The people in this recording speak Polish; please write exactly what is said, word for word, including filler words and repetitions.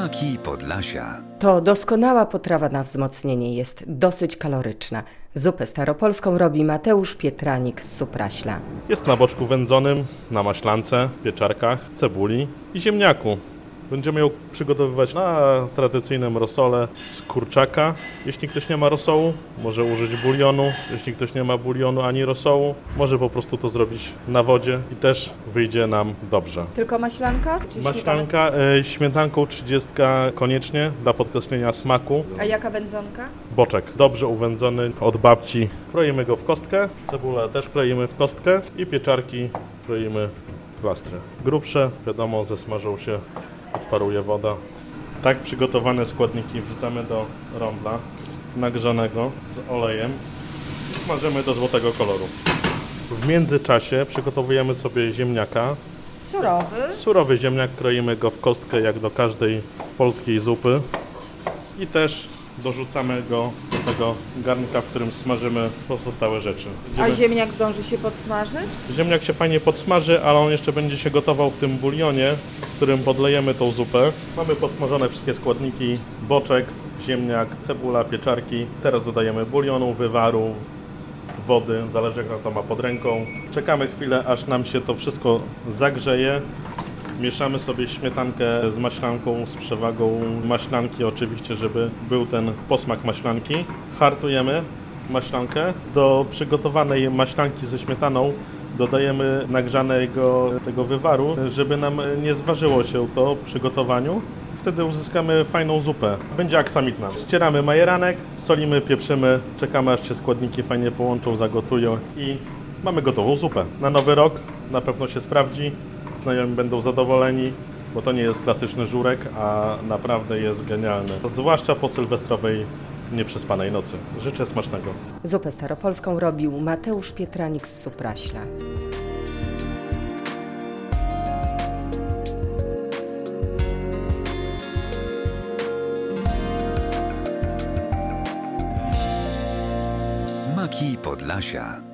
Smaki Podlasia. To doskonała potrawa na wzmocnienie, jest dosyć kaloryczna. Zupę staropolską robi Mateusz Pietranik z Supraśla. Jest na boczku wędzonym, na maślance, pieczarkach, cebuli i ziemniaku. Będziemy ją przygotowywać na tradycyjnym rosole z kurczaka. Jeśli ktoś nie ma rosołu, może użyć bulionu. Jeśli ktoś nie ma bulionu ani rosołu, może po prostu to zrobić na wodzie i też wyjdzie nam dobrze. Tylko maślanka? Czy Maślanka, e, śmietanką trzydziestka koniecznie dla podkreślenia smaku. A jaka wędzonka? Boczek, dobrze uwędzony od babci. Kroimy go w kostkę, cebulę też kroimy w kostkę i pieczarki kroimy w plastry. Grubsze, wiadomo, zesmażą się, odparuje woda. Tak przygotowane składniki wrzucamy do rąbla nagrzanego z olejem i smażymy do złotego koloru. W międzyczasie przygotowujemy sobie ziemniaka. Surowy. Surowy ziemniak, kroimy go w kostkę jak do każdej polskiej zupy i też dorzucamy go do tego garnka, w którym smażymy pozostałe rzeczy. A ziemniak zdąży się podsmażyć? Ziemniak się fajnie podsmaży, ale on jeszcze będzie się gotował w tym bulionie, w którym podlejemy tą zupę. Mamy podsmażone wszystkie składniki, boczek, ziemniak, cebula, pieczarki. Teraz dodajemy bulionu, wywaru, wody, zależy jak na to ma pod ręką. Czekamy chwilę, aż nam się to wszystko zagrzeje. Mieszamy sobie śmietankę z maślanką, z przewagą maślanki oczywiście, żeby był ten posmak maślanki. Hartujemy maślankę. Do przygotowanej maślanki ze śmietaną dodajemy nagrzanego tego wywaru, żeby nam nie zważyło się to w przygotowaniu. Wtedy uzyskamy fajną zupę. Będzie aksamitna. Ścieramy majeranek, solimy, pieprzymy, czekamy aż się składniki fajnie połączą, zagotują i mamy gotową zupę. Na nowy rok na pewno się sprawdzi. Znajomi będą zadowoleni, bo to nie jest klasyczny żurek, a naprawdę jest genialny. Zwłaszcza po sylwestrowej nieprzespanej nocy. Życzę smacznego. Zupę staropolską robił Mateusz Pietranik z Supraśla. Smaki Podlasia.